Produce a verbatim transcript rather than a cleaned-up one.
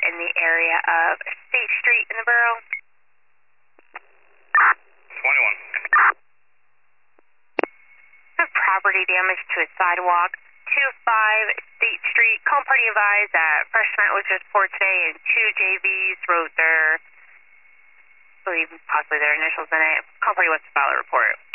in the area of State Street in the borough. twenty-one. Property damage to a sidewalk, two five State Street. Call party advised that Fresh Cement was just poured today and two J Vs wrote their, I believe possibly their initials in it. Call party wants to file a report.